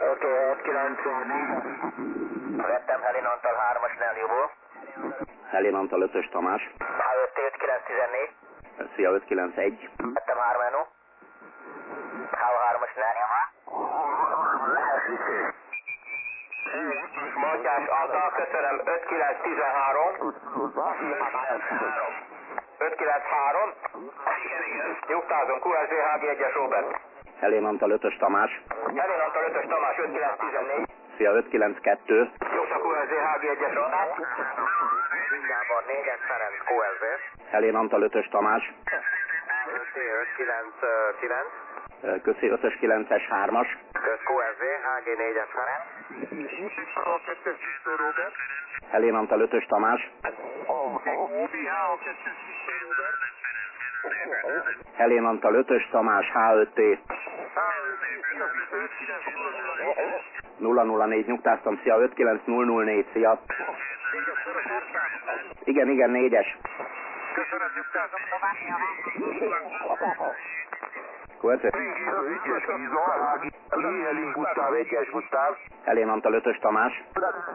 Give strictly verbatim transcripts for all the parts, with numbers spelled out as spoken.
Oké, öt kilenc négy. Vettem Helin Antal hármas Nellyból. Helén Antal ötös Tamás. H öt öt kilenc tizennégy. Szia öt kilenc egy. Vettem három Eno. H hármas Nelly. Matyás Antal, köszönöm, öt kilenc tizenhárom. öt kilenc három. Nyugtázom, Q S Z H G egyes Robert. Helén Antal ötös Tamás. Helin Antal ötös Tamás, öt kilenc tizennégy. Szia öt kilenc kettő. Nyugta Q S Z H G egyes Robert. Gábor négyes Ferenc Q S Z. Helén Antal ötös Tamás. öt kilenc kilenc. Köszi ötös kilences hármas. Kösz Q S Z H G négyes Ferenc. Helén Antal ötös Tamás. Helén Antal ötös Tamás H öt T. nulla nulla négy nyugtáztam, szia öt kilenc nulla nulla négy, szia. Igen, igen, négyes. Köszönöm, nyugtázom, Kuerce. egyes Giza, Helin Gusztáv, egyes Gusztáv. Helén Antal ötös Tamás.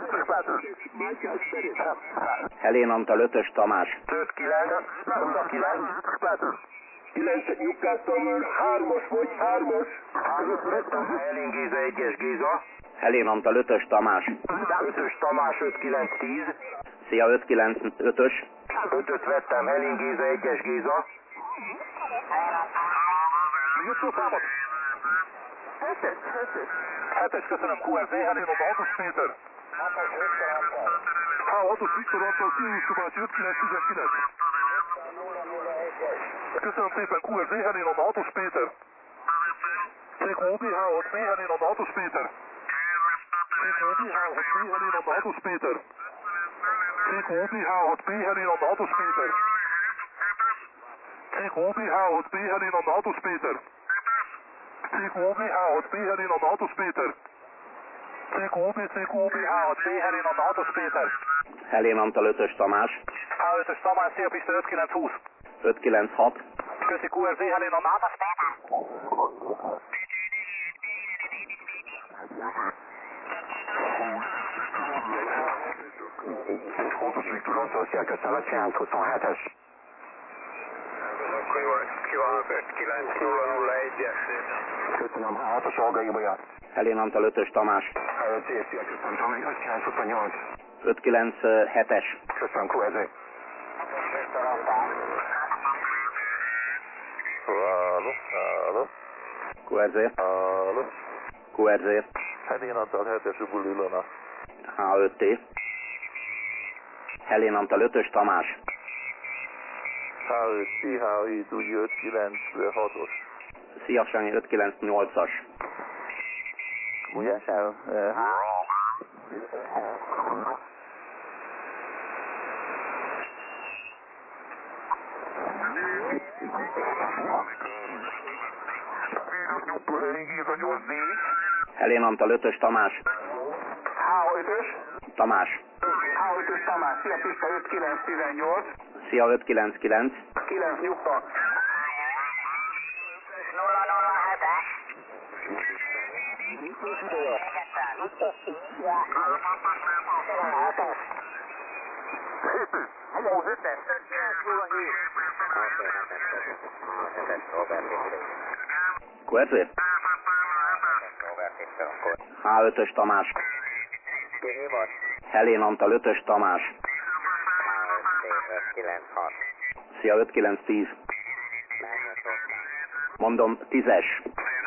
Helén Antal ötös Tamás. öt kilenc, nulla kilenc, kilenc nyugtáztam, hármas vagy, hármas. Helin Géza, egyes Géza. Helén Antal ötös Tamás. ötös Tamás, öt kilenc tíz. Szia öt kilenc ötös. ötöt vettem, Helin Géza, egyes Géza. hetes, köszönöm, Q S Z, Helin az hatos Péter. H hatos Viktor Antal, Sirius Subácsi, öt kilenc tizenkilenc. Köszönöm szépen, Q S Z, Helin az hatos Péter. C Q B H hat B, Helin az hatos Péter. C Q B H hat B, Helin az hatos Péter. C Q B H hat B, Helin az hatos Péter. C Q B H hat B, Helin az hatos Péter. C Q B H hat B, Helin az hatos Péter. C Q B, C Q B H hat B, Helin az hatos Péter. Helén Antal ötös Tamás. H ötös Tamás, szia Pista, öt kilenc húsz. öt kilenc hat. Köszi Q S Z, Helin az hatos Péter. hatos Viktor Antal, szia, köszönöm, öt kilenc huszonhetes. Akkor jó, kívánok, öt kilenc nulla nulla egyes. Köszönöm, H hatos Olga Ibolya. Helén Antal ötös Tamás. H öt C, szia, köszönöm, öt kilenc huszonnyolc. öt kilenc hetes. Köszönöm, Q S Z. Halló, halló. Q R Z. Halló. Q R Z. Helén Antal hetes Ubul Ilona. H öt T. Helén Antal ötös Tamás. H öt C, H öt úgy öt kilenc hatos. Szia Sanyi öt kilenc nyolcas. Ugye? H. Helén Antal ötös Tamás. H ötös. Tamás. H ötös Tamás, szia Pista, öt kilenc tizennyolc. Szia öt kilenc kilenc. kilenc nyugta. nulla nulla hetes. Q R Z. H ötös Tamás. Helén Antal ötös Tamás. Szia öt kilenc tíz. Mondom tízes.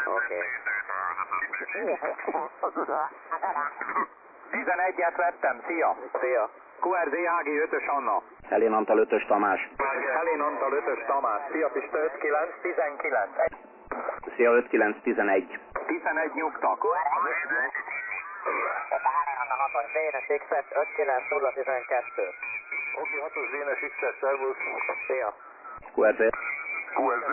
tizenegyet vettem, szia. Szia. Q R Z H G ötös Anna. Helén Antal ötös Tamás. Helén Antal ötös Tamás. Szia Pista, öt kilenc tizenkilenc. Szia öt kilenc tizenegy. tizenegy nyugta. hatos Vénes X-es, öt kilenc nulla tizenkettő. Oké, hatos Vénes X-es, szervusz. Szia. Q R Z. Q S Z.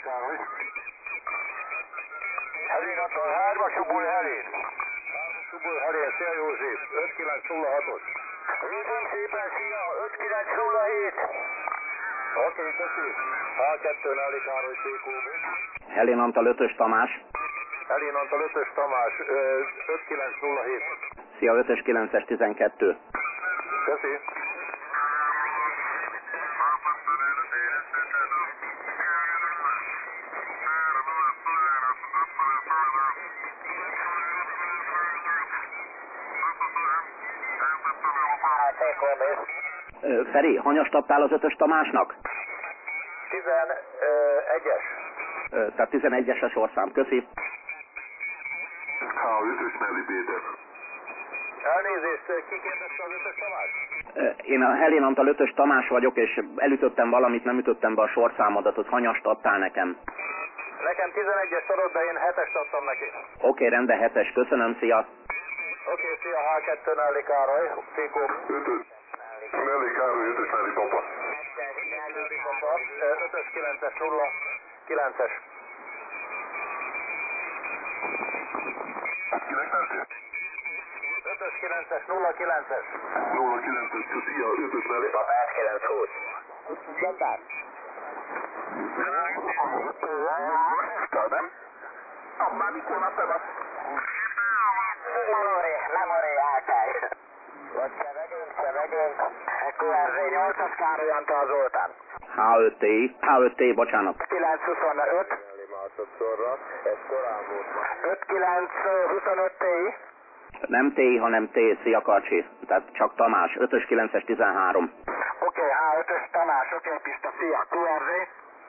Helén Antal hármas Ubul Helén. hármas Ubul Helén, szia József, öt kilenc nulla hatos. Köszönöm szépen, szia, öt kilenc nulla hét. Oké, köszönöm. H kettő Nelly Károly T Q B. Helén Antal ötös Tamás. Helén Antal ötös Tamás, öt kilenc nulla hét. Szia, ötös kilences tizenkettő. Köszi. Ö, Feri, hanyast adtál az ötös Tamásnak? tizenegyes. Ö, tehát tizenegyes a sorszám, köszi. Há, ötös Melli Péter. Elnézést, ki kérdezte az ötös Tamás? Ö, Én a Helén Antal ötös Tamás vagyok, és elütöttem valamit, nem ütöttem be a sorszámodat, hogy hanyast adtál nekem. Nekem tizenegyes adott, de én hetest adtam neki. Oké, okay, rendben, hetes, köszönöm, szia. Oké, okay, szia, há kettő Nelly Károly, Tékó. ötös Nelly Károly, ötös Nelly Papa. Nelly Papa, ötös kilences nulla kilences. Kinek tettél? ötös kilences nulla kilences. nulla kilences, szia, ötös Nelly Papa. kilenc húsz. Zsantár. Nem? Már mikor napelem? Memory, memory, álltáj. Vagy szevegünk, szevegünk. kú er zé nyolcas Károly Antal Zoltán. há öt té, há öt té, bocsánat. kilenc huszonöt. Másodszorra, ez korán volt már. öt kilenc huszonöt té. Nem T, hanem T, szia Karcsi. Tehát csak Tamás, ötös kilences tizenhárom. Oké, okay, há ötös Tamás, oké, okay, Pista, szia, kú er zé.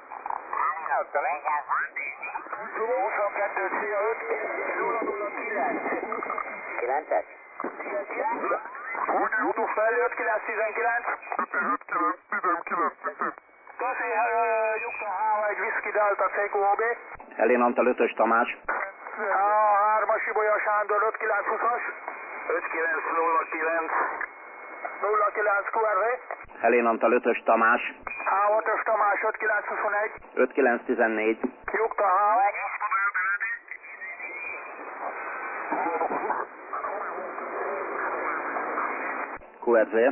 huszonkettő, szia, öt nulla nulla kilenc. kilences? Úgy jutunk fel, öt kilenc tizenkilenc. öt kilenc tizenkilenc. Köszi, Jukta há egy Whisky Delta cé kú o bé. Helén Antal ötös Tamás. A hármas Ibolya Sándor öt kilenc húszas. öt kilenc nulla kilenc. nulla kilenc kú er zé. Helén Antal ötös Tamás. há ötös Tamás öt kilenc huszonegy. öt kilenc tizennégy. Jukta há egy. kú er zé.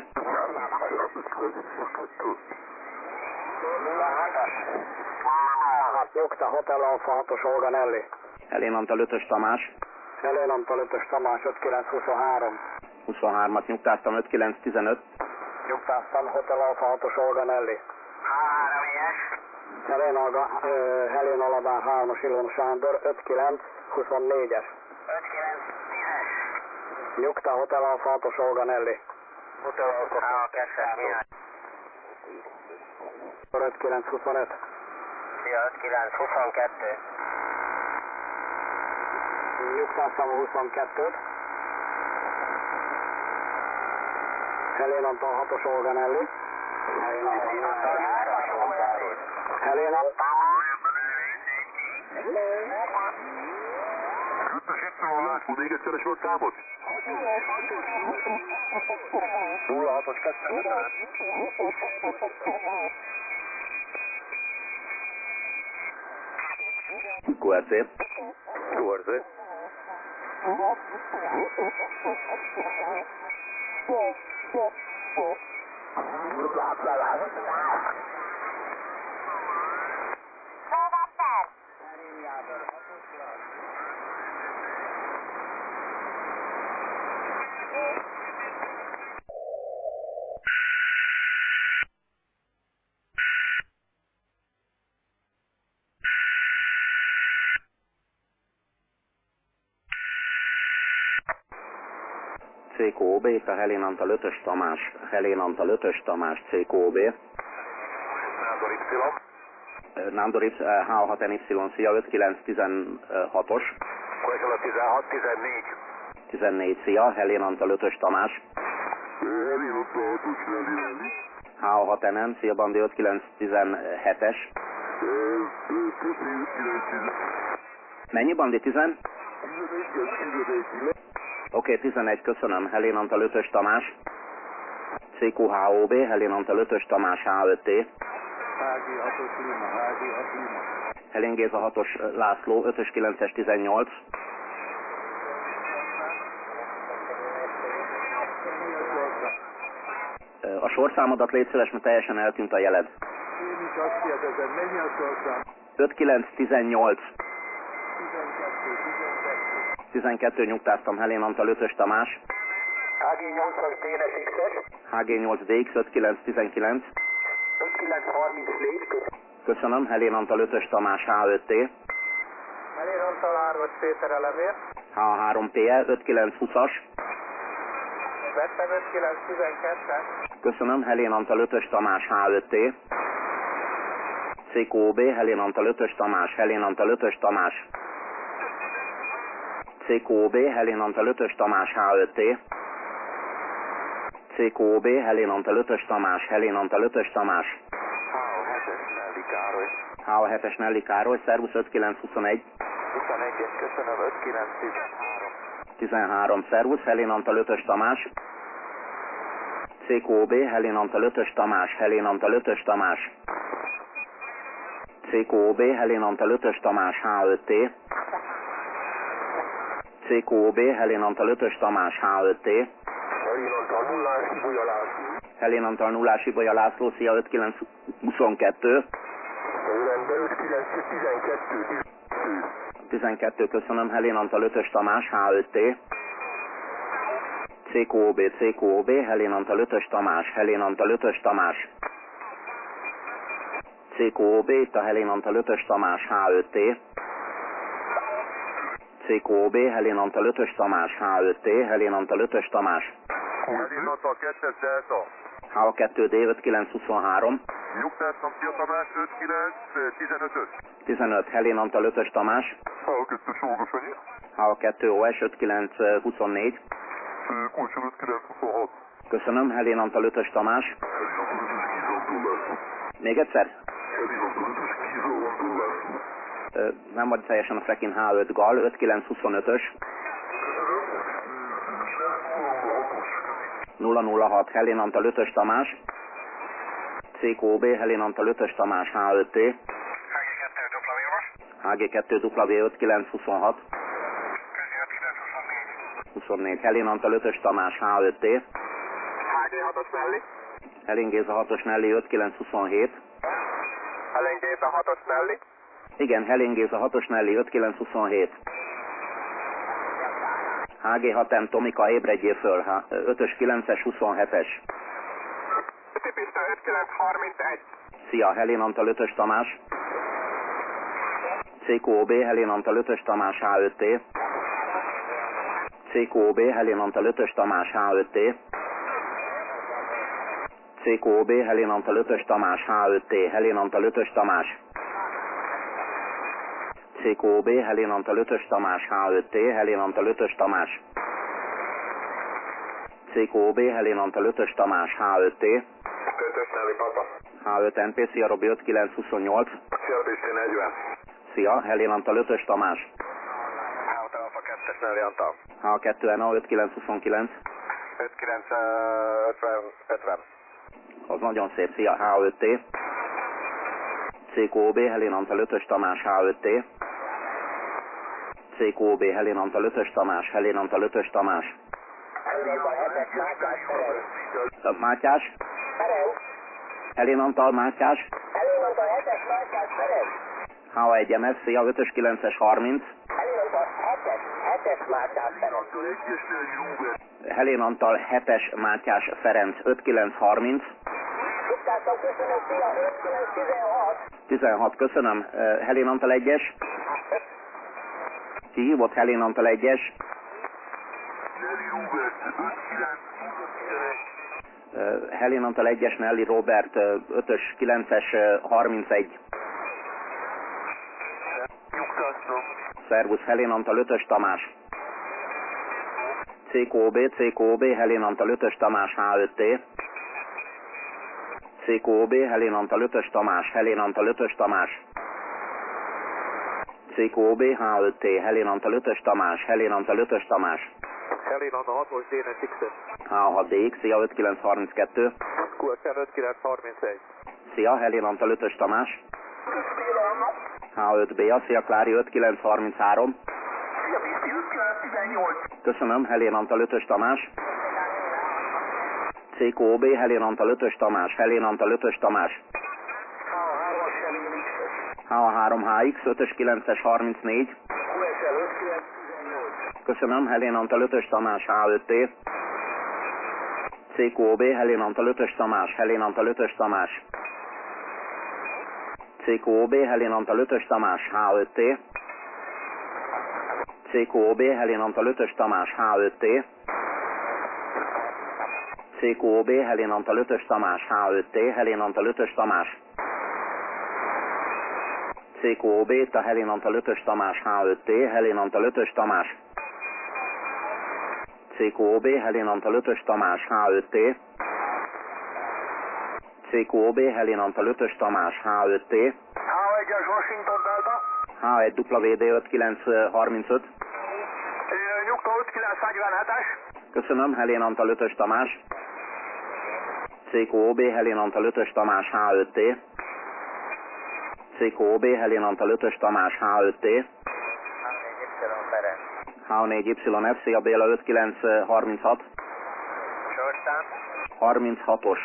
Jukta Hotel Alfa hatos Olga Nelly. Helén Antal ötös Tamás. Helén Antal ötös Tamás öt kilenc huszonhárom. huszonhármat nyugtáztam, öt kilenc tizenöt. Nyugtáztam Hotel Alfa hatos Olga Nelly. három es. Helén, Alga, uh, Helén Alabán hármas Ilon Sándor öt kilenc huszonnégyes. öt kilenc tízes. Nyugta Hotel Alfa hatos Olga Nelly. Hotel Alfa hatos öt kilenc huszonöt. öt kilenc huszonkettő. Nyugtáztam a huszonkettőt. Helén Antal hatos Olga Nelly. Helén Antal hatos Olga Nelly. Helén Antal. Köttösítő, még egyszer a tábot? nulla hatos kettő. kú er zé. kú er zé. cé kú o bé, a Helén Antal ötös Tamás. Helén Antal ötös Tamás, cé kú o bé. Nándor Y. Nándor Y, há hat en Y, szia, öt kilenc tizenhatos. Kolykola tizenhat tizennégy. tizennégy, szia, Helén Antal ötös Tamás. Helén Antal hatos Nelly. há hat en en, szia Bandi, öt kilenc tizenhetes. Mennyi Bandi, tizen? Oké, okay, tizenegy, köszönöm. Helén Antal ötös Tamás. cé kú há o bé, Helén Antal ötös Tamás, há öt té. Hági hatos Lima, Hági hat Lima. Helén Géza hatos László, ötös kilences tizennyolc. A sorszámodat légy szíves, mert teljesen eltűnt a jeled. Én is azt kérdezem, mennyi a sorszám? öt kilenc tizennyolc. tizenkettő. tizenkettő nyugtáztam, Helén Antal ötös Tamás. há gé nyolcas dé en es iksz-es. há gé nyolc dé iksz ötvenkilenc tizenkilenc. ötvenkilenc harmincnégy. Köszönöm, Helén Antal ötös Tamás há öt té. Helén Antal hármas Péter elemér. há három pé e ötvenkilenc húszas. Vettem ötvenkilenc tizenkettes. Köszönöm, Helén Antal ötös Tamás há öt té. cé kú ó bé, Helén Antal ötös Tamás, Helén Antal ötös Tamás. cé kú ó bé, Helén Antal ötös Tamás há öt té. cé kú ó bé, Helén Antal ötös Tamás, Helén Antal ötös Tamás. há hetes Nelly Károly, szervusz ötvenkilenc huszonegy. huszonegyes, köszönöm, ötvenkilenc tizenhárom. tizenhárom, szervusz, Helén Antal ötös Tamás. cé kú ó bé, Helén Antal ötös Tamás, Helén Antal ötös Tamás. cé kú ó bé, Helén Antal ötös Tamás, há öt té. cé kú ó bé, Helén Antal ötös Tamás, há öt té. Helén Antal nullás, Ibolya Helén Antal nullás, Ibolya László, szia ötvenkilenc huszonkettő. Rendben, ötvenkilenc tizenkettő. tizenkettő, köszönöm, Helén Antal ötös Tamás, há öt té. cé kú ó bé, cé kú ó bé, Helén Antal ötös Tamás, Helén Antal ötös Tamás. cé kú ó bé, itt a Helén Antal ötös Tamás, há öt té. cé kú ó bé, Helén Antal ötös Tamás, há öt té, Helén Antal ötös Tamás. Helén Antal kettes Delta. há kettő dé ötvenkilenc huszonhárom. Nyugtáztam, Szia Tamás, ötvenkilenc tizenötös. tizenöt, Helén Antal ötös Tamás. há kettő Sógos annyi. há kettő ó es ötvenkilenc huszonnégy. Kulcsol ötvenkilenc huszonhat. Köszönöm, Helén Antal ötös Tamás. Még egyszer? Ö, nem vagy teljesen a Frekin há öt Gal, ötvenkilenc huszonötös. nulla nulla hat, Helén Antal ötös Tamás. cé kú ó bé, Helén Antal ötös Tamás, há öt té. há gé kettő dupla vé ötvenkilenc huszonhat. huszonnégy, Helén Antal ötös Tamás, há öt té. há gé hatos Nelly. Helén Géza hatos Nelly ötvenkilenc huszonhét. Helén Géza hatos Nelly. Igen, Helén Géza hatos Nelly ötvenkilenc huszonhét. há gé hat M Tomika, ébredjél föl, ötös kilences huszonhetes. Tipista ötvenkilenc harmincegy. Szia, Helén Antal ötös Tamás. cé kú ó bé, Helén Antal ötös Tamás, há öt té. cé kú ó bé, Helén Antal ötös Tamás, há öt té. cé kú ó bé, Helén Antal ötös Tamás, há öt té, Helén Antal ötös Tamás. cé kú ó bé, Helén Antal ötös Tamás, há öt té, Helén Antal ötös Tamás. cé kú ó bé, Helén Antal ötös Tamás, há öt té. ötös Nelly Papa. há öt en pé, szia Robi ötvenkilenc huszonnyolc. Szia Pisti negyven. Szia, Helén Antal ötös Tamás. há hat Alfa kettes Nelly Antal. há kettő en á ötvenkilenc huszonkilenc. ötvenkilenc ötven ötven. Az nagyon szép, szia, há öt té. cé kú ó bé, Helén Antal ötös Tamás, há öt té. cé kú ó bé, Helén Antal ötös Tamás, Helén Antal ötös Tamás. Mátyás? Helén Antal Mátyás? Helén Antal hetes Mátyás Ferenc. há egy em es, szia, ötös kilences harminc. Helén Antal hetes, hetes Mátyás Ferenc. Helén Antal hetes Mátyás Ferenc, ötvenkilenc harminc. Nyugtáztam, köszönöm, szia, ötvenkilenc tizenhat. tizenhat, köszönöm. Helén Antal egyes. Ki hívott Helén Antal egyes? Helén Antal egyes, Nelly Robert, ötös kilences harmincegy. Szervusz, Helén Antal ötös Tamás. cé kú ó bé, cé kú ó bé, Helén Antal ötös Tamás, há öt té. cé kú ó bé, Helén Antal ötös Tamás, Helén Antal ötös Tamás. cé kú ó bé, há öt té, Helén Antal ötös Tamás, Helén Antal ötös Tamás. Helén Antal hatos dé en es iksz-es. há hat dé iksz, szia, ötvenkilenc harminckettő. kú es en ötvenkilenc harmincegy. Szia, Helén Antal ötös Tamás. há öt bé, szia, Klári, ötvenkilenc harminchárom. Szia Pisti, ötvenkilenc tizennyolc. Köszönöm, Helén Antal ötös Tamás. cé kú ó bé, Helén Antal ötös Tamás, Helén Antal ötös Tamás. há három há iksz, ötös kilences harmincnégy. kú es Excel öt kilenc Köszönöm, Helén Antal ötös Tamás há öt té. cé kú ó bé, Helén Antal ötös Tamás, Helén Antal ötös Tamás. cé kú ó bé, Helén Antal ötös Tamás há öt té. cé kú ó bé, Helén Antal ötös Tamás há öt té. cé kú ó bé, Helén Antal ötös Tamás há öt té, Helén Antal ötös Tamás. cé kú ó bé, ta Helén Antal ötös Tamás há öt té, Helén Antal ötös Tamás. cé kú ó bé, Helén Antal ötös Tamás há öt té. cé kú ó bé, Helén Antal ötös Tamás há öt té. há egyes Washington Delta. há egy dupla vé dé öt kilenc harmincöt. Nyugta öt kilenc negyvenhetes. Köszönöm, Helén Antal ötös Tamás. cé kú ó bé, Helén Antal ötös Tamás há öt té. cé kú ó bé, Helén Antal ötös Tamás há öt té. há négy Y ef, szia Béla öt kilenc harminchat. Sorszám. harminchatos.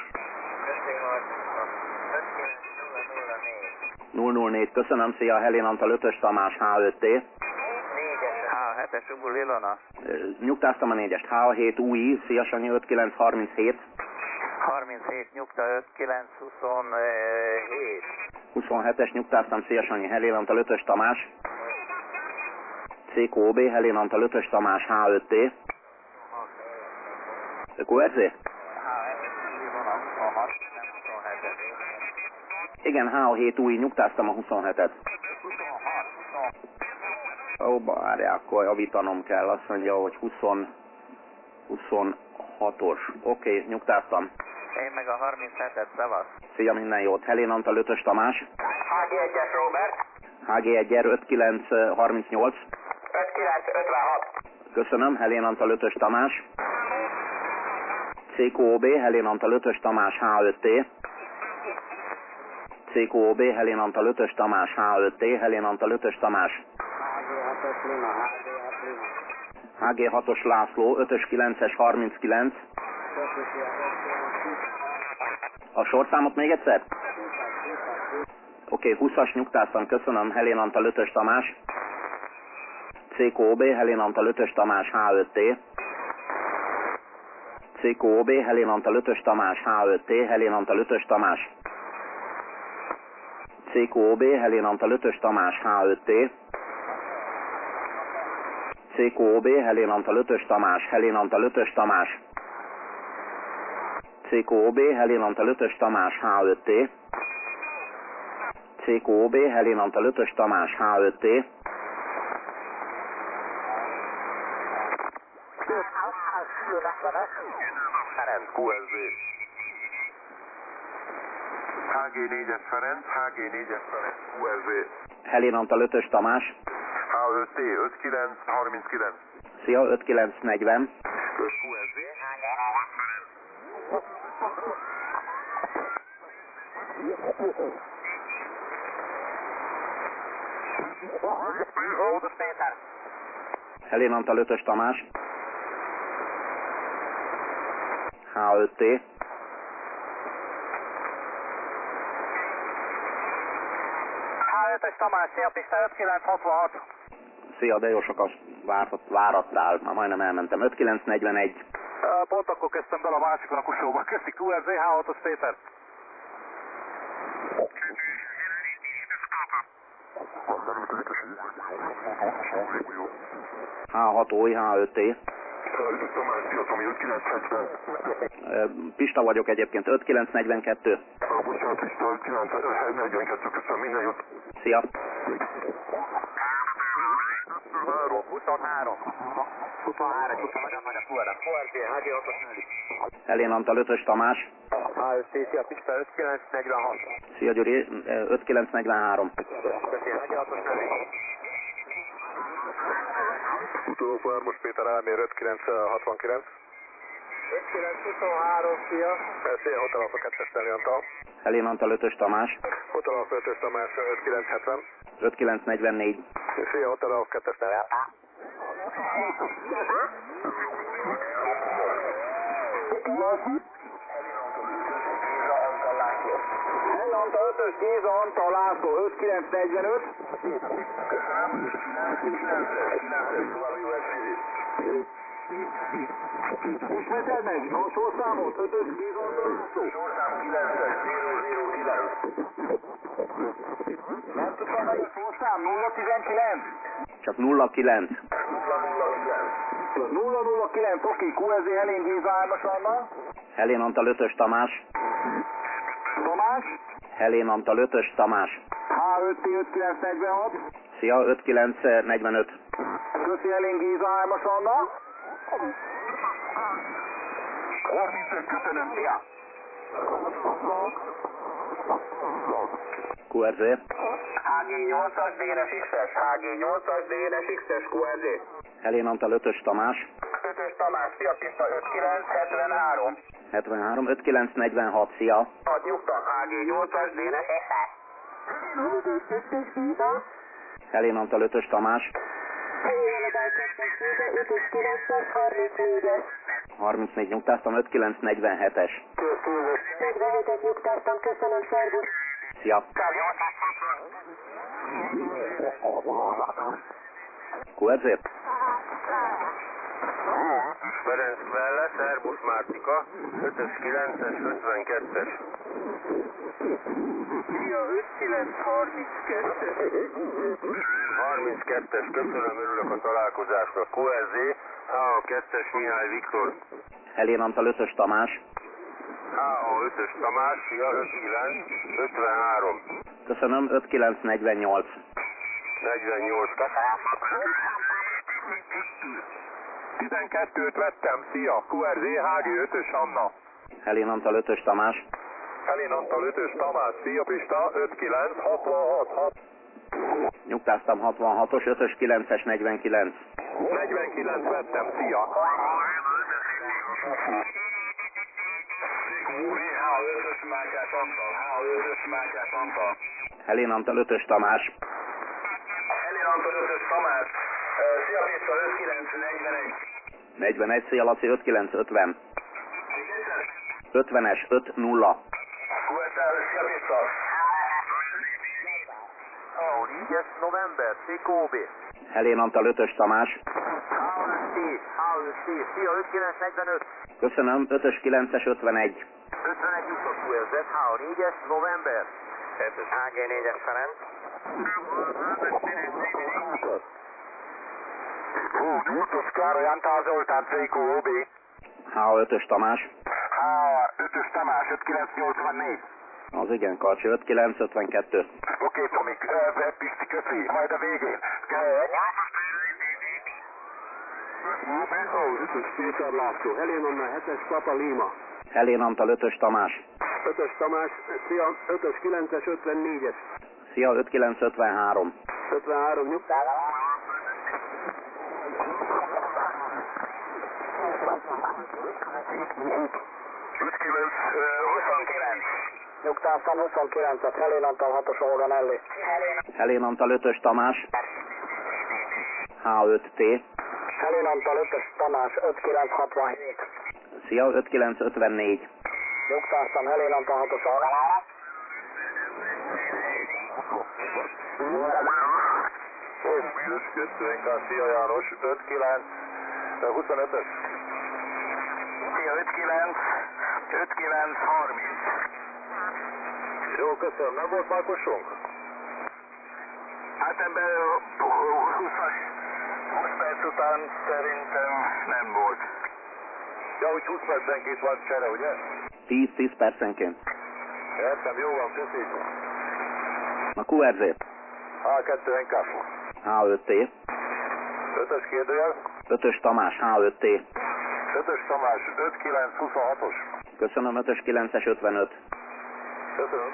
nulla nulla négy, köszönöm, szia Helén Antal ötös Tamás há öt té. négyes há hetes Ubul Ilona. Nyugtáztam a négyest, há hét új, szia Sanyi öt kilenc harminchét. harminchét nyugta öt kilenc huszonhét. huszonhetes, nyugtáztam, szia Sanyi, Helén Antal ötös Tamás. cé kú ó bé, Helén Antal ötös Tamás há öt té. kú er zé? Igen, há hét új, nyugtáztam a huszonhetet. Ó, várjál, akkor javítanom kell, azt mondja, hogy húsz, huszonhatos. Oké, okay, nyugtáztam. Én meg a harminchetet szavaz. Szia, minden jót. Helén Antal ötös Tamás. há gé egyes Robert. há gé egy öt kilenc harmincnyolc. öt kilenc ötvenhat. Köszönöm, Helén Antal ötös Tamás. cé kú ó bé, Helén Antal ötös Tamás há öt té. cé kú ó bé, Helén Antal ötös Tamás há öt té, Helén Antal ötös Tamás. há gé hatos László, ötös kilences harminckilenc. A sorszámot még egyszer? Oké, okay, húszas, nyugtáztam, köszönöm, Helén Antal ötös Tamás. cé kú ó bé, Helén Antal ötös Tamás há öt té. cé kú ó bé, Helén Antal ötös Tamás há öt té, Helén Antal ötös Tamás. cé kú ó bé, Helén Antal ötös Tamás há öt té. cé kú ó bé, Helén Antal ötös Tamás, Helén Antal ötös Tamás. cé kú ó bé, Helén Antal ötös Tamás há öt té. cé kú ó bé, Helén Antal ötös Tamás há öt té. Ferenc, kú er zé. há gé négyes Ferenc, há gé négyes Ferenc, kú er zé. Helén Antal ötös Tamás. há öt té, öt kilenc harminckilenc. Szia, öt kilenc negyven. kú er zé. Helén Antal ötös Tamás. há öt té. há ötös Tamás, szia Pista öt kilenc hatvanhat. Szia, de jó sokat várat, várattál, már majdnem elmentem. öt kilenc negyvenegy. Pont akkor kezdtem bele a másik lakusóba. Köszi kú er zé, há hatos Péter. há hat új, há öt té. Pista vagyok egyébként, öt kilenc negyvenkettő. Bocsánat, Pista, öt kilenc negyvenkettő, köszönöm, minden jót. Szia. huszonhárom. huszonhárom, nagyon nagy a kú er zé. kú er zé, há gé hatos Helén Antal ötös Tamás. há öt té, szia Pista öt kilenc negyvenhat. Szia Gyuri, öt kilenc negyvenhárom. Köszi, há gé hatos Utolsó hármas Péter elmér öt kilenc hatvankilenc. öt kilenc huszonhárom, szia. Szia, Hotel Alfa kettes Helén Antal. Helén Antal ötös Tamás. Hotel Alfa ötös Tamás öt kilenc hetven. öt kilenc negyvennégy. Szia, Hotel Alfa kettes Helén. Hello. Antal ötös Géza, Antal László öt kilenc negyvenöt. Ismételd meg a sorszámot, ötös Géza, Antal László. Sorszám kilences, nulla nulla kilenc. Nem tudtam meg a sorszám, nulla tizenkilenc. Csak nulla kilenc. nulla nulla kilenc, oké, kú es zé Helén Géza hármas Anna. Helén Antal ötös Tamás. Tamás. Helén Antal ötös Tamás. há öt té öt kilenc negyvenhat. Szia, öt kilenc negyvenöt. Köszi Helén Géza hármas Anna. harmincöt, köszönöm, szia! kú er zé. há gé nyolcas dé en es iksz-es, há gé nyolcas dé en es iksz-es, kú es zé. Helén Antal ötös Tamás. ötös Tamás, szia pista öt kilenc hetvenhárom. hetvenhárom, öt kilenc negyvenhat, szia. Ad nyugta, há gé nyolcas dé en es iksz-es. Helén Antal ötös Tamás. harmincnégy nyugtáztam, öt kilenc negyvenhetes. negyvenhetes nyugtáztam, köszönöm, szervusz. Szia. kú er zé. Ferenc Velle, Szerbusz Mártika, ötös kilences, ötvenkettes. Szia, öt kilenc harminckettes. harminckettes, köszönöm, örülök a találkozásnak. kú es zé, há á kettes Mihály Viktor. Helén Antal ötös Tamás. há á ötös Tamás, szia, öt kilenc ötvenhárom. Köszönöm, öt kilenc negyvennyolc. negyvennyolc. tizenkettőt vettem, szia, kú er zé, há gé ötös Anna. Helén Antal ötös Tamás. Helén Antal ötös Tamás, szia Pista, öt kilenc hatvanhat. Nyugtáztam, hatvanhatos, ötös kilences negyvenkilenc. negyvenkilenc vettem, szia. Helén Antal ötös Tamás. Helén Antal ötös Tamás, szia pista öt kilenc negyvenegy. negyvenegy, szia Laci, öt kilenc ötven. ötvenes, öt nulla. kú es zé, szia pista. négyes november, té kó bé. Helén Antal ötös Tamás. há öt té, há öt té, szia öt kilenc negyvenöt. Köszönöm, ötös kilences ötvenegy. ötvenegy jutott kú es zé, há négyes november. há gé négyes Ferenc. Hú, Gyurtos Károly, Antál Zoltán, té kó bé. há ötös Tamás. há ötös Tamás, öt kilenc nyolcvannégy. Az igen, Karcsi, öt kilenc ötvenkettő. Oké, Tomi, Pisti, köszi, majd a végén. ötös Péter László, Helén Anna hetes Papa Lima. Helén Antal ötös Tamás. ötös Tamás, szia, ötös kilences ötvennégyes. Szia, öt kilenc ötvenhárom. ötvenhárom nyugtál. öt kilenc huszonkilenc. Nyugtáztam huszonkilencet, Helén Antal hatos Olga Elli. Helén Antal ötös Tamás. há öt té. Helén Antal ötös Tamás, öt kilenc hatvanhét. Szia, öt kilenc ötvennégy. Nyugtáztam, Helén Antal hatos Olga. kettő, szia János, öt kilenc huszonötös. Szia, öt kilenc, öt kilenc harminc. Jó, köszönöm, nem volt Márkosunk? Hát ebben húsz perc után szerintem nem volt. Ja, hogy húsz percenként van csere, ugye? tíz-tíz percenként. Értem, jó van, köszi. A kú er zé. há kettő en ká. há öt té. ötös kérdőjel. ötös Tamás, há öt té. ötös Tamás, öt kilenc huszonhatos. Köszönöm, ötös kilences ötvenöt. Köszönöm.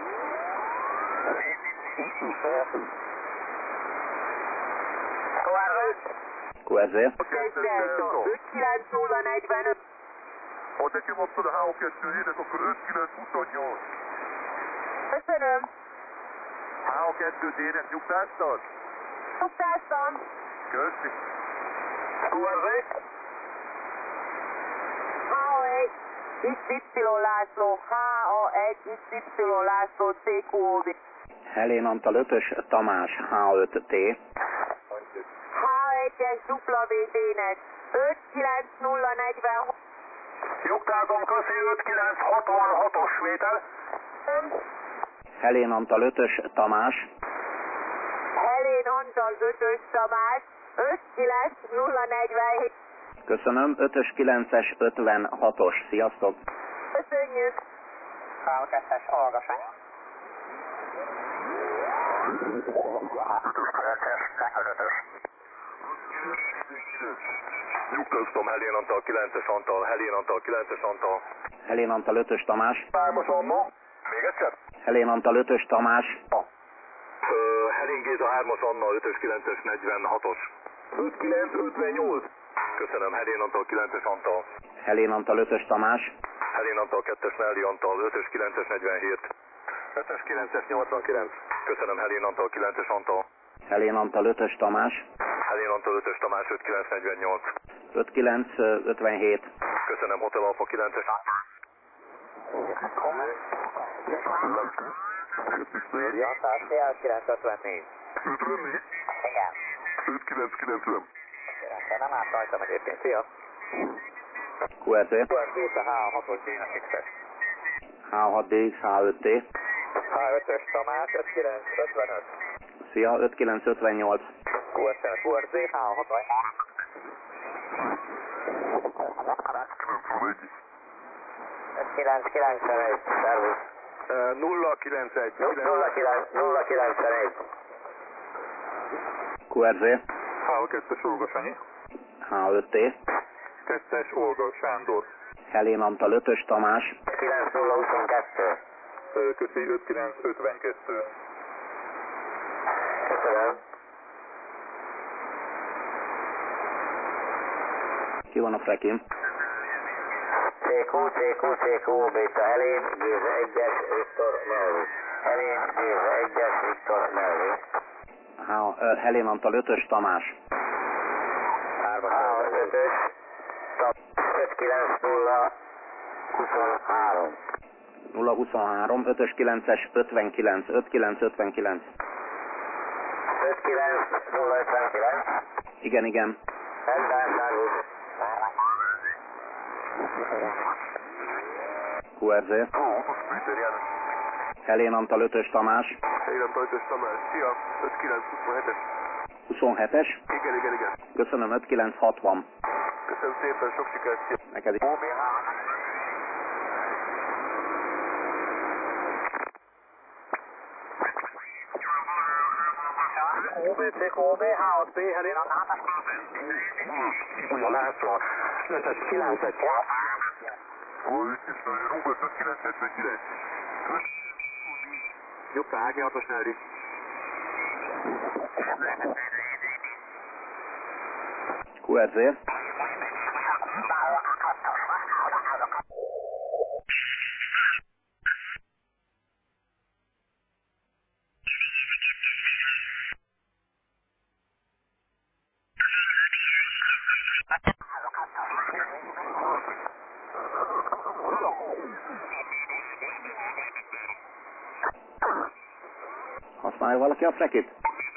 kú er zé. öt kilenc nulla negyvenöt. Ha nekem adtad a há kettő-ének, akkor öt kilenc huszonnyolc. Köszönöm. há kettő D-nek nyugtáztad? Nyugtáztam. Köszi. kú er zé. há egy. iksz ipszilon László, H A egy, iksz ipszilon László, C Q O B. Helén Antal ötös Tamás H öt T. H egyes W D-nek öt kilenc nulla negyvenhat. Nyugtázom, köszi, öt kilenc hatvanhatos vétel. Helén Antal ötös Tamás. Helén Antal ötös Tamás, öt kilenc nulla negyvenhét. Köszönöm, ötös kilences ötvenhatos. Sziasztok! Köszönjük! H kettes hallgassák. Nyugtáztam, Helén Antal kilences Antal, Helén Antal kilences Antal. Helén Antal ötös Tamás. hármas Anna. Még egyszer? Helén Antal ötös Tamás. Ö, Helén Géza hármas Anna, ötös kilences negyvenhatos. öt kilenc ötvennyolc. Köszönöm, Helén Antal kilences Antal. Helén Antal ötös Tamás. Helén Antal kettes Nelly Antal, ötös kilences negyvenhét. ötös kilences nyolcvankilenc. Köszönöm, Helén Antal kilences Antal. Helén Antal ötös Tamás. Helén Antal ötös Tamás, öt kilenc negyvennyolc. öt kilenc ötvenhét. Köszönöm, Hotel Alfa kilences. Jantás, T L kilenc ötvennégy. ötvennégy? Igen. öt kilenc kilencven. Nem állt rajtam egyébként, szia. Q R Z. Q R Z a H hatos D-nek X-es. H hat D X H öt T. H ötös Tamás, öt kilenc ötvenöt. Szia, öt kilenc ötvennyolc. Q R Z, Q R Z, H hatos. öt kilenc kilencenegy, szervusz. nulla kilencegy. nulla kilenc nulla kilencenegy. Q R Z. H kettes Olga Sanyi. H öt T. kettes Olga Sándor. Helén Antal ötös Tamás. kilenc nulla huszonkettő. Köszi, öt kilenc ötvenkettő. Köszönöm. Ki van a frekin? C Q, C Q, C Q, Béta Helén, Géza egyes, Viktor Melvi. Helén, Géza egyes, Viktor Melvi. H- ö, Helén Antal ötös Tamás. H ötös, öt kilenc nulla huszonhárom. nulla huszonhárom, ötös kilences ötvenkilenc, öt kilenc ötvenkilenc. öt kilenc nulla ötvenkilenc. Igen, igen. Rendben, szervusz. Q R Z. Helén Antal ötös Tamás. Helén Antal ötös Tamás. Szia, öt kilenc huszonhetes. huszonhetes. Igen, igen, igen. Köszönöm, öt kilenc hatvan. Köszönöm szépen, sok sikert. Neked is. O B C O B H hat B Helén. Ugyan László. ötös kilences. Rúgott öt kilenc hetvenkilenc. Nyugta, H hatos Nelly. Q R Z. Használja valaki a frekit?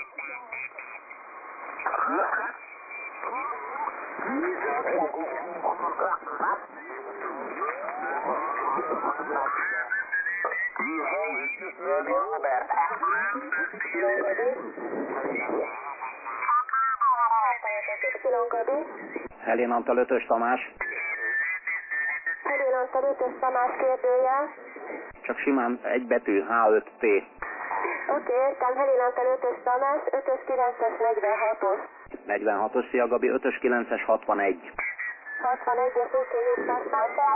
Helén Antal ötös Tamás. Helén Antal ötös Tamás kérdőjel. Csak simán egy betű, H öt T. Oké, okay, értem, Helén Antal ötös Tamás, ötös kilences negyvenhatos. negyvenhatos, szia Gabi, ötös kilences hatvanegy. hatvanegyes útjegyüttatás.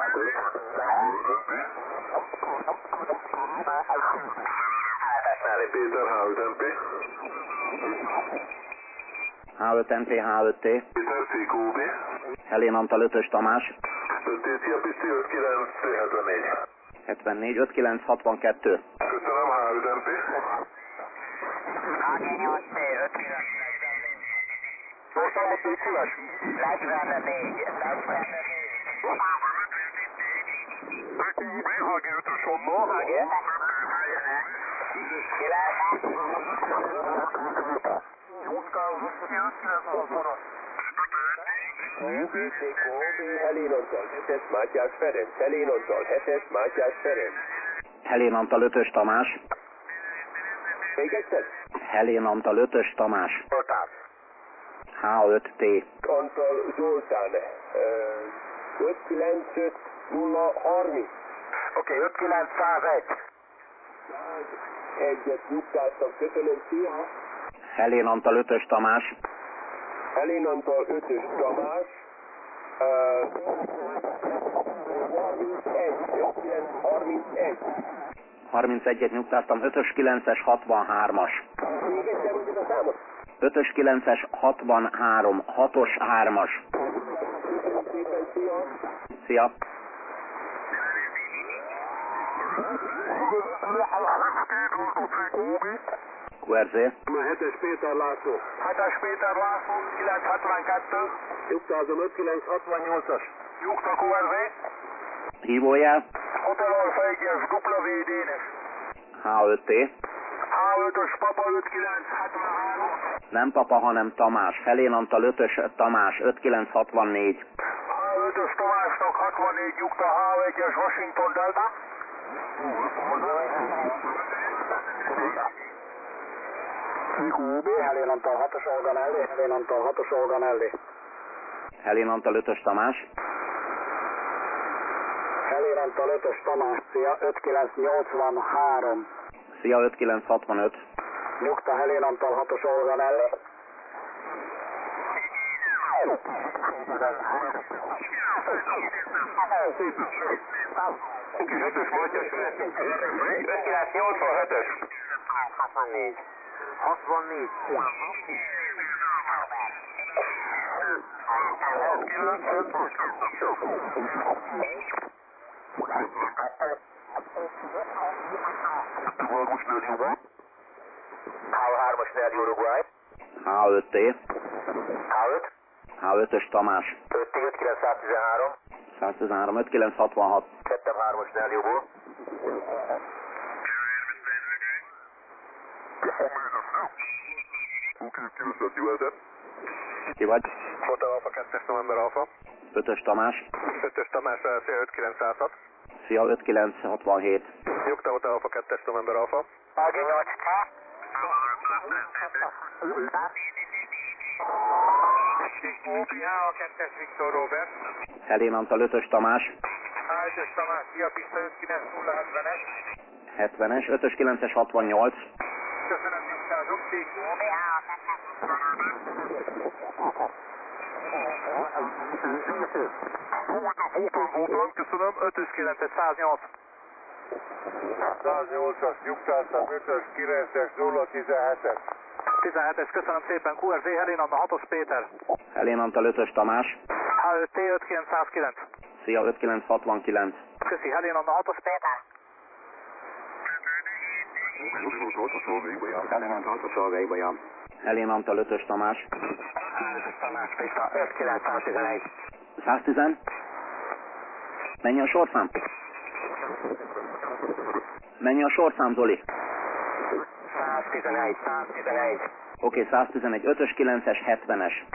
Péter H öt M P. H öt N T, H öt T. Péter C Q B. Helén Antal ötös Tamás. öt T Szia Pisti, öt kilenc hetvennégy. hetvennégy, öt kilenc hatvankettő. Köszönöm, H öt M P. H nyolc C öt kilenc Szószámot légy szíves. negyvennégy. negyvennégy. T Q U B, H G ötös Anna. H G. kilenc. T Q U B, Helénantal hetes Mátyás Ferenc, Helénantal hetes Mátyás Ferenc. Helén Antal ötös Tamás. Még egyszer? Helén Antal ötös Tamás. Zoltán. H öt T. Antal Zoltán. öt kilenc öt nulla harminc. Oké, öt kilenc száz egy. Egyet nyugtáztam, köszönöm, szia. Helén Antal ötös Tamás. Helénantal ötös Tamás. harmincegy, öt kilenc harmincegy. harmincegyet nyugtáztam, ötös kilences hatvanhármas. Még egyszer mondjuk a számot. ötös kilences hatvanhárom, hatos hármas. Köszönöm szépen, szia. Szia! Q R Z. hetes Péter László. hetes Péter László, kilenc hetvenkettő. Nyugtázom, öt kilenc hatvannyolcas. Nyugta Q R Z. Hívójel. Hotel Alfa egyes, W Dénes. H öt T. H ötös Papa öt kilenc hetvenhárom. Nem Papa, hanem Tamás. Helén Antal ötös Tamás, öt kilenc hatvannégy. H ötös Tamásnak hatvannégy nyugta, H egyes Washington Delta. T Q U B, Helén Antal hatos Olganelli, Helén Antal hatos Olganelli. Helén Antal ötös Tamás. Helén Antal ötös Tamás, szia, öt kilenc nyolcvanhárom. Szia, öt kilenc hatvanöt. Nyugta, Helén Antal hatos Olganelli. hetes Mátyás Ferenc. öt kilenc nyolcvanhetes. hatvannégy. hatvannégy. H hármas Nergy Uruguay. H öt T. H öt. H ötös Tamás. öt T öt kilenc száztizenhárom. száztizenhárom, öt kilenc hatvanhat. Kettem hármas Nergyúból. Ki vagy? Hotel Alfa kettes November Alfa. ötös Tamás. ötös Tamás Szél öt kilenc száz hat. Szia, öt kilenc hatvanhét. Nyugta Hotel Alfa kettes November Alfa. H G nyolc. H kettes Viktor Robert. Helén Antal ötös Tamás. H ötös Tamás, Szia Pista öt kilenc nulla hetvenes. hetvenes, ötös kilences hatvannyolc. Köszönöm, nyugtázok. Köszönöm, ötös kilences száznyolc. száznyolcas, nyugtáztam, ötös kilences nulla tizenhetes. tizenhetes, köszönöm szépen. Q R Z, Helén Anna, hatos Péter. Helén Antal ötös Tamás. H öt T öt kilenc száz kilenc. Szia, öt kilenc hatvankilenc. Köszi, Helén Anna, hatos Péter. Helén Antal ötös Tamás. Tamás Pista öt kilenc száztizenegy. száztíz? Mennyi a sorszám? Mennyi a sorszám, Zoli? száztizenegy, száztizenegy. Oké, okay, száztizenegy, ötös kilences hetvenes.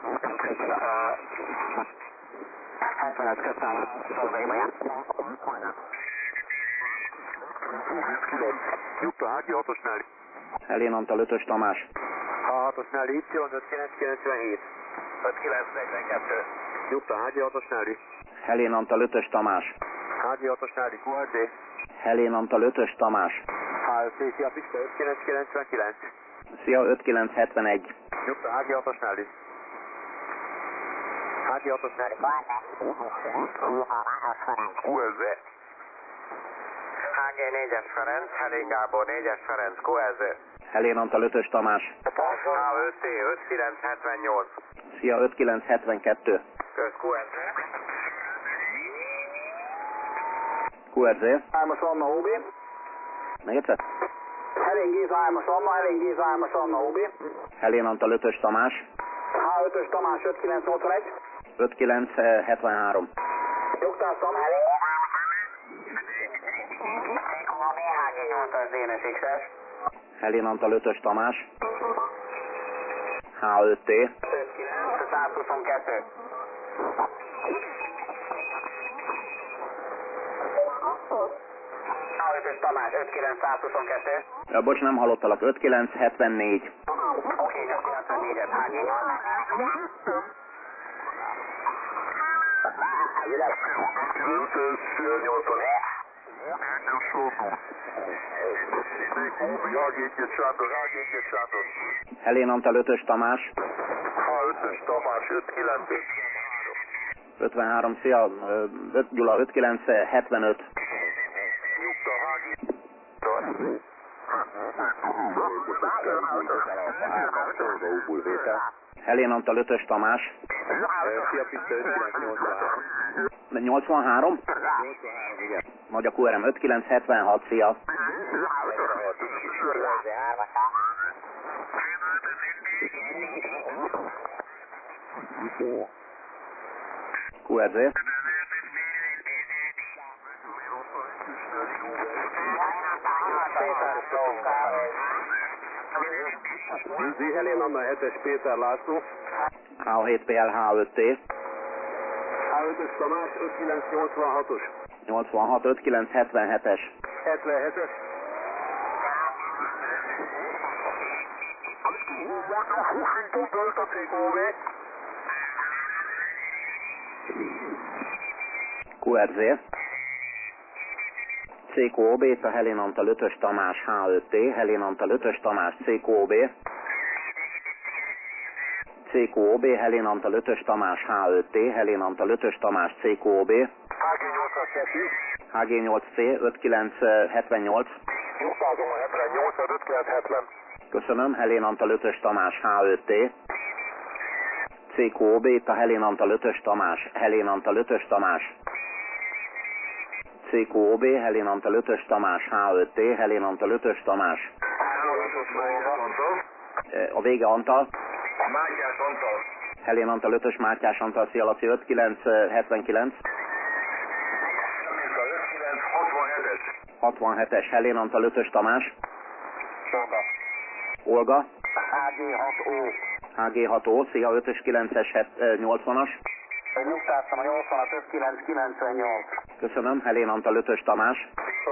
hetvenet, köszönöm. Nyugta, H G hatos Nergy. Helén Antal ötös Tamás. H hatos Nelly, Y öt kilenc kilencvenhét. öt kilenc negyvenkettő. Nyugta, H G hatos Nelly. Helén Antal ötös Tamás. H G hatos Nelly, Q R Z. Helén Antal ötös Tamás. H öt T, Szia Pista öt kilenc kilencvenkilenc. Szia, öt kilenc hetvenegy. Nyugta, H G hatos Nelly. H G hatos Nelly. Q R Z. H G négyes Ferenc, Helén Gábor négyes Ferenc, Q R Z. Helén Antal ötös Tamás. H öt T öt kilenc hetvennyolc. Szia, öt kilenc hetvenkettő. Kösz, Q R Z. Q R Z. hármas Anna O B. Még egyszer? Helén Géza hármas Anna, Helén Géza hármas Anna O B. Helén Antal ötös Tamás. H ötös Tamás öt kilenc nyolcvanegy. öt kilenc hetvenhárom. Nyugtáztam, Helén. Há G nyolcas Dénes X-es. Helén Antal ötös Tamás. há öt T. százhuszonkettő. há ötös Tamás, ötkilencszázhuszonkettő. Ja, bocs, nem hallottalak. ötkilenc hetvennégy. Oké, ötkilencvennégyet, Há G nyolcas. Helén Antal ötös Tamás. há ötös Tamás, ötkilenc. ötvenhárom, szia, öt, Gyula, ötkilenc hetvenöt. Nyugta, Hági. Helén Antal ötös Tamás. Szia Pista, ötkilenc nyolcvanhárom. nyolcvanhárom? Igen. Nagy a kú er em, ötkilenc hetvenhat, szia. kú er zé. Üzi Helén Anna, hetes Péter László. há hét pé el, há öt T. há ötös Tamás, ötkilenc nyolcvanhatos. nyolcvanhat, ötkilenc hetvenhetes. hetvenhetes. kú er zé. cé kú o bé, a Helén Antal ötös Tamás, há öt T. Helén Antal ötös Tamás, cé kú o bé. cé kú o bé, Helén Antal ötös Tamás, há öt T. Helén Antal ötös Tamás, cé kú o bé. há gé nyolc C, ötkilenc hetvennyolc. Köszönöm, Helén Antal ötös Tamás, há öt T. cé kú o bé, a Helén Antal ötös Tamás, Helén Antal ötös Tamás. cé kú o bé, Helén Antal ötös Tamás, há öt T. Helén Antal ötös Tamás. A vége Antal. Mátyás Antal. Helén Antal ötös Mátyás Antal, szia Laci, ötkilenc hetvenkilenc. ötkilenc hatvanhetes. hatvanhetes, Helén Antal ötös Tamás. Olga. Há G hat O. há gé hat O, szia, ötös kilences nyolcvanas. Nyugtáztam a nyolcvanat, ötkilenc kilencvennyolc. Köszönöm, Helén Antal ötös Tamás.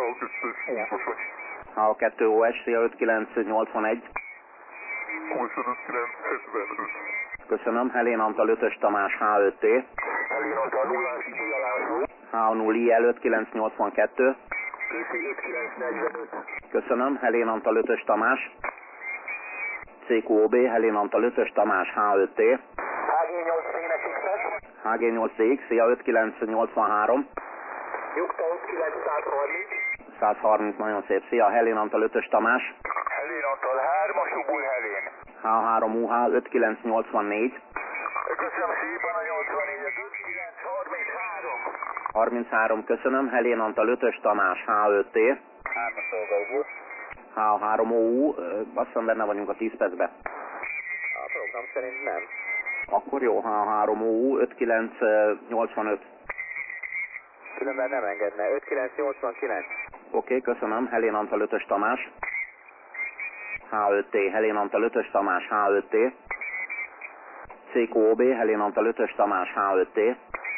há kettő O S, szia, ötkilenc nyolcvanegy. ötkilenc hetvenöt. Köszönöm, Helén Antal ötös Tamás, há öt T. Helén Antal nullás Gyalázó. há null I L ötkilenc nyolcvankettő. ötkilenc negyvenöt. Köszönöm, Helén Antal ötös Tamás. cé kú o bé, Helén Antal ötös Tamás, há öt T. Há G nyolc Dénes X-es. há gé nyolc D X, szia, ötkilenc nyolcvanhárom. Nyugta, ötkilenc százharminc. százharminc, nagyon szép, szia, Helén Antal ötös Tamás. Helén Antal hármas Ubul Helén. há három U H ötkilenc nyolcvannégy. Köszönöm szépen a nyolcvannégyet. ötkilenc harminchárom. harminchárom, köszönöm, Helén Antal ötös Tamás, há öt T. Hármas Olga. há három O U, azt hiszem benne vagyunk a tíz percbe. A program szerint nem. Akkor jó, há három O U ötkilenc nyolcvanöt. Különben nem engedne. ötkilenc nyolcvankilenc. Oké, köszönöm, Helén Antal ötös Tamás. há öt T, Helén Antal ötös Tamás, há öt T. cé kú o bé, Helén Antal ötös Tamás, há öt T.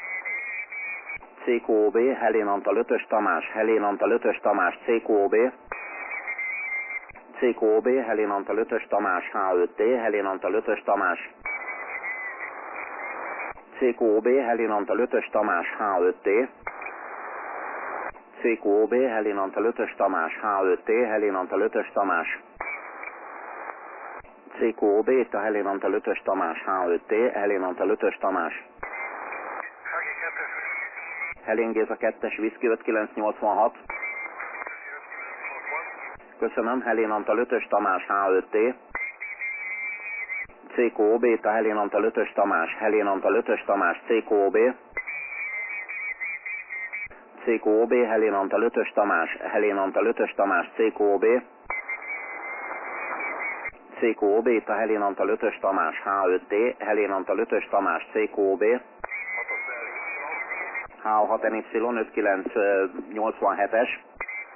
cé kú o bé, Helén Antal ötös Tamás, Helén Antal ötös Tamás, cé kú o bé. cé kú o bé, Helén Antal ötös Tamás, há öt T. Helén Antal ötös Tamás. cé kú o bé, Helén Antal ötös Tamás, há öt T. cé kú o bé, Helén Antal ötös Tamás, há öt T. Helén Antal ötös Tamás. cé kú o bé, a Helén Antal ötös Tamás, há öt T. Helén Antal ötös Tamás. Helén Géza kettes Viszki ötkilenc nyolcvanhat. Köszönöm, Helén Antal ötös Tamás, há öt T. cé kú o bé, a Helén Antal ötös Tamás, Helén Antal ötös Tamás, cé kú o bé. cé kú o bé, Helén Antal ötös Tamás, Helén Antal ötös Tamás, cé kú o bé. cé kú o bé, a Helén Antal ötös Tamás, há öt T. Helén Antal ötös Tamás, cé kú o bé. há hat N Y ötkilenc nyolcvanhetes.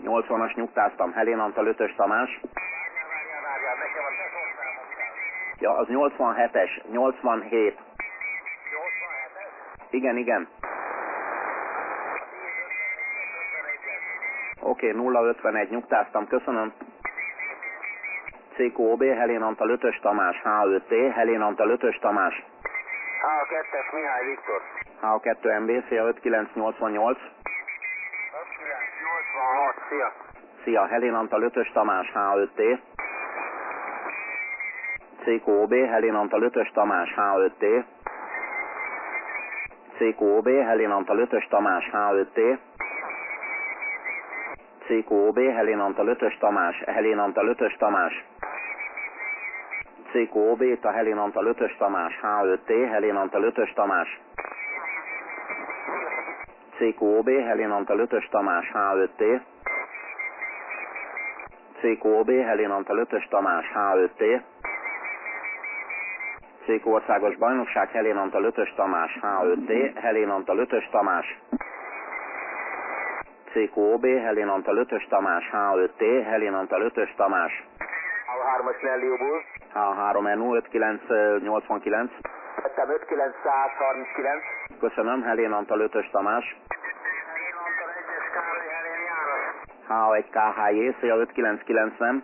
nyolcvanas nyugtáztam, Helén Antal ötös Tamás. Várjál, várjál, nekem a telefonszámot kell. Ja, az nyolcvanhetes, nyolcvanhét. nyolcvanhetes? Igen, igen. Oké, okay, nulla ötvenegy nyugtáztam, köszönöm. cé kú o bé, Helén Antal ötös Tamás, há öt té, Helén Antal ötös Tamás. há kettes Mihály Viktor. há kettő em bé, szia ötvenkilenc nyolcvannyolc. ötvenkilenc nyolcvanhat, szia. Szia, Helén Antal ötös Tamás, há öt té. cé kú o bé, Helén Antal ötös Tamás, há öt té. cé kú o bé, Helén Antal ötös Tamás, há öt té. cé kú o bé, Helén Antal ötös Tamás, Helén Antal ötös Tamás. cé kú o bé, ta Helén Antal ötös Tamás, há öt té, Helén Antal ötös Tamás. cé kú o bé, Helén Antal ötös Tamás, há öt té. cé kú o bé, Helén Antal ötös Tamás, há öt té. cé kú Országos Bajnokság, Helén Antal ötös Tamás, há öt té, Helén Antal ötös Tamás. cé kú o bé, Helén Antal ötös Tamás, há öt té, Helén Antal ötös Tamás. há hármas Nellióból. há három en u ötvenkilenc nyolcvankilenc. Vettem ötvenkilencszázharminckilenc. Köszönöm, Helén Antal ötös Tamás. Helén Antal egyes Károly Helén János. há egy ká há jé, szia ötvenkilenc kilencven.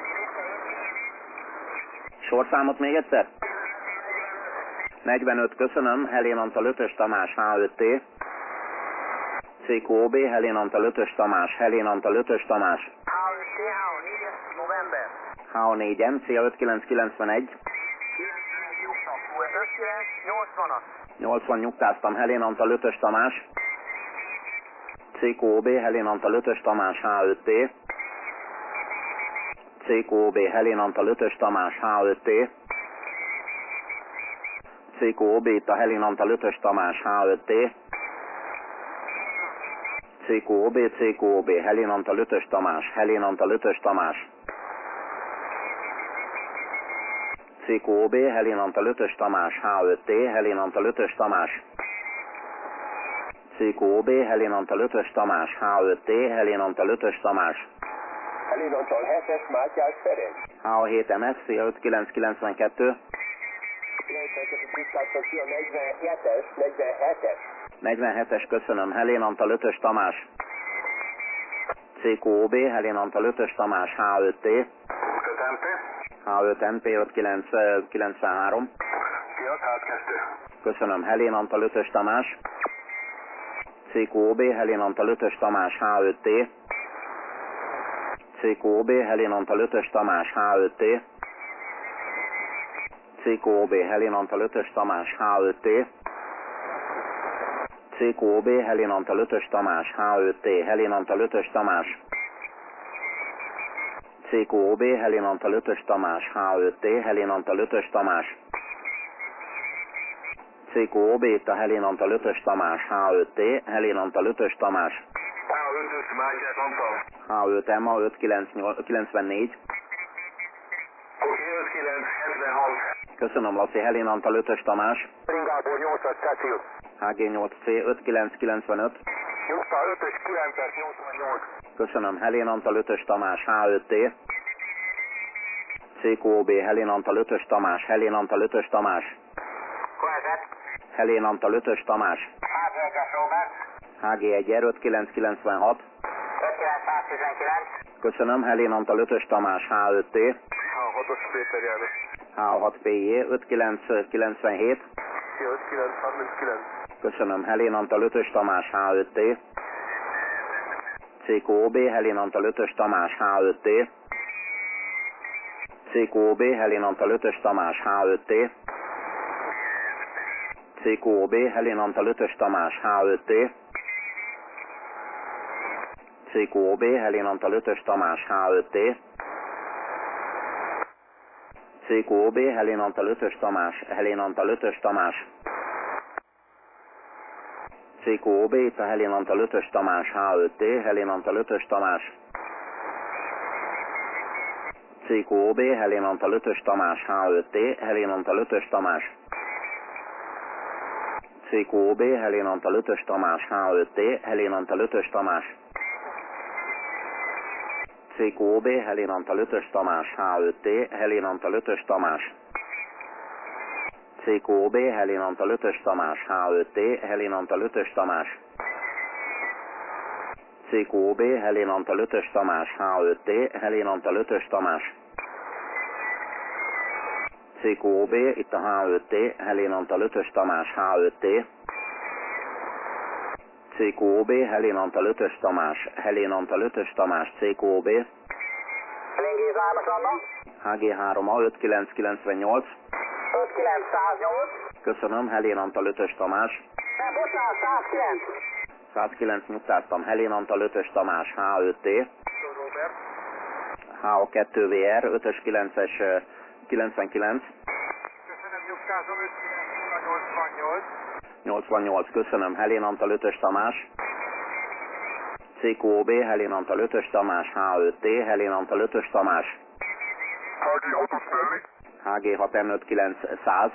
Sorszámot még egyszer? negyvenöt, köszönöm, Helén Antal ötös Tamás, há öt té. cé kú o bé, Helén Antal ötös Tamás, Helén Antal ötös Tamás. há öt té, há négyes november. há négy em, szia ötvenkilenc kilencvenegy. ötvenkilenc nyolcvanas. nyolcvan nyugtáztam, Helén Antal ötös Tamás. cé kú o bé, Helén Antal ötös Tamás, há öt té. cé kú o bé, Helén Antal ötös Tamás, há öt té. cé kú o bé, ta Helén Antal ötös Tamás, há öt té. cé kú o bé, cé kú o bé, Helén Antal ötös Tamás, Helén Antal ötös Tamás. cé kú o bé, Helén Antal ötös Tamás, há öt té, Helén Antal ötös Tamás. cé kú o bé, Helén Antal ötös Tamás, há öt té, Helén Antal ötös Tamás. Helén Antal hetes Mátyás Ferenc. há hét em es, szia ötvenkilenc kilencvenkettő. kilencvenkettő negyvenhetes, negyvenhetes. negyvenhetes, köszönöm, Helén Antal ötös Tamás. cé kú o bé, Helén Antal ötös Tamás, há öt té. öt em pé. há öt em pé ötvenkilenc kilencvenhárom. Szia, há kettő. Köszönöm, Helén Antal ötös Tamás. cé kú o bé, Helén Antal ötös Tamás, há öt té. cé kú o bé, Helén Antal ötös Tamás, há öt té. cé kú o bé, Helén Antal ötös Tamás, há öt té. cé kú o bé, Helén Antal ötös Tamás, há öt té, Helén Antal ötös Tamás. cé kú o bé, Helén Antal ötös Tamás, há öt té, Helén Antal ötös Tamás. cé kú o bé, ta Helén Antal ötös Tamás, há öt té, Helén Antal ötös Tamás. há ötös Mátyás Antal. há öt em a ötvenkilenc kilencvennégy. Oké, ötvenkilenc hetvenhat. Köszönöm, Laci, Helén Antal ötös Tamás. Ringábor nyolcas Cecil. há gé nyolc cé ötvenkilenc kilencvenöt. Nyugta ötös kilences nyolcvannyolc. Köszönöm, Helén Antal ötös Tamás, há öt té. cé kú o bé, Helén Antal ötös Tamás, Helén Antal ötös Tamás. Korrekt. Helén Antal ötös Tamás. hátvezetes Robert. há gé egy ötvenkilenc kilencvenhat. ötvenkilenc Köszönöm, Helén Antal ötös Tamás, há öt té. há hatos Péter János. há hat pé jé ötvenkilenc kilencvenhét. Szia, ötvenkilenc harminckilenc. Köszönöm, Helén Antal ötös Tamás, há öt té. cé kú o bé, Helén Antal ötös Tamás, há öt té. cé kú o bé, Helén Antal ötös Tamás, há öt té. cé kú o bé, Helén Antal ötös Tamás, há öt té. cé kú o bé, Helén Antal ötös Tamás, há öt té. cé kú o bé, Helén Antal ötös Tamás, Helén Antal ötös Tamás. cé kú o bé, ta Helén Antal ötös Tamás, há öt té, Helén Antal ötös Tamás. cé kú o bé, Helén Antal ötös Tamás, há öt té, Helén Antal ötös Tamás. cé kú o bé, Helén Antal ötös Tamás, há öt té, Helén Antal ötös Tamás. cé kú o bé, Helén Antal ötös Tamás, há öt té, Helén Antal ötös Tamás. cé kú o bé, Helén Antal ötös Tamás, há öt té, Helén Antal ötös Tamás. cé kú o bé, Helén Antal ötös Tamás, há öt té, Helén Antal ötös Tamás. cé kú o bé, itt a há öt té, Helén Antal ötös Tamás, há öt té. cé kú o bé, Helén Antal ötös Tamás, Helén Antal ötös Tamás, cé kú o bé. Helén Géza hármas Anna. há gé három á öt kilenc kilencvennyolc. öt kilenc száz nyolc. Köszönöm, Helén Antal ötös Tamás. Nem, bocsánat, száz kilenc. száz kilenc nyugtáztam, Helén Antal ötös Tamás, há öt té. Robert. há á kettő vé er, ötös kilences kilencvenkilenc. Köszönöm, nyugtázom, öt kilenc nyolcvannyolc. nyolcvannyolc, köszönöm, Helén Antal ötös Tamás. cé kú o bé, Helén Antal ötös Tamás, há öt té, Helén Antal ötös Tamás. há gé hatos felé. há gé hat em öt kilenc száz.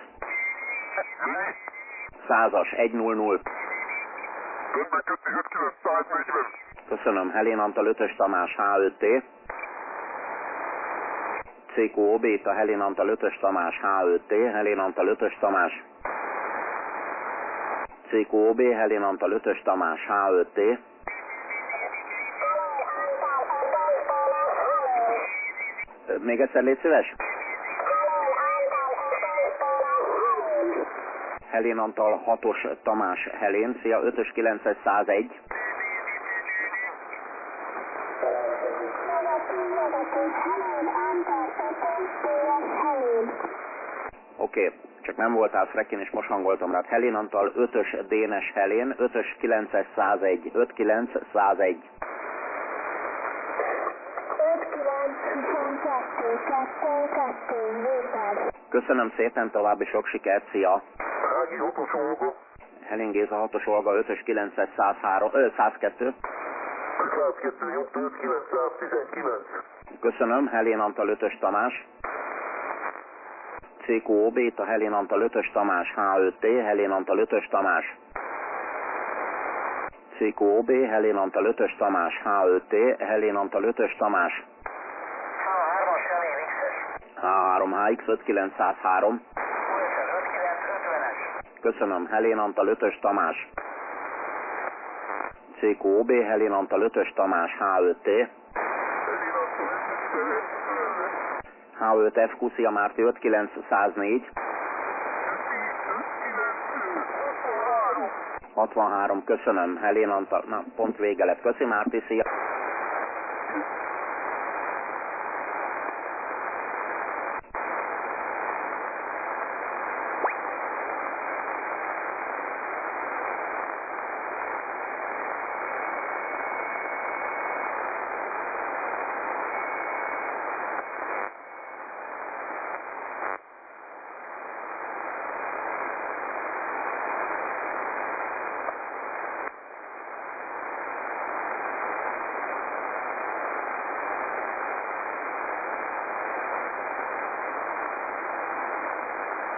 Százas, egy null null. Rendben, kötni öt kilenc száznegyven. Köszönöm, Helén Antal ötös Tamás, há öt té. cé kú o bé, itt a Helén Antal ötös Tamás, há öt té, Helén Antal ötös Tamás. cé kú o bé, Helén Antal ötös Tamás, há öt té. Még egyszer légy szíves? Helén Antal hatos Tamás, Helén, szia, ötös kilences százegy. Oké, okay, csak nem voltál frekin, és most hangoltam rád. Helén Antal ötös Dénes Helén, ötös kilences százegy, öt kilenc százegy. Köszönöm szépen, további sok sikert, szia! há gé hatos Olga. Helén Géza hatos Olga, ötös kilences százhárom, ö, százkettő. száz kettő nyugta, öt kilenc tizenkilenc. Köszönöm, Helén Antal ötös Tamás. cé kú o bé, itt a Helén Antal ötös Tamás, há öt té, Helén Antal ötös Tamás. cé kú o bé, Helén Antal ötös Tamás, há öt té, Helén Antal ötös Tamás. há hármas Helén X-es. há három há iksz öt kilenc nulla három. öt kilenc ötvenes. Köszönöm, Helén Antal ötös Tamás. cé kú o bé, Helén Antal ötös Tamás, há öt té. há öt ef kú, szia Márti, öt kilenc száznégy. hatvanhárom, köszönöm, Helén Antal, na pont vége lett, köszi Márti, szia.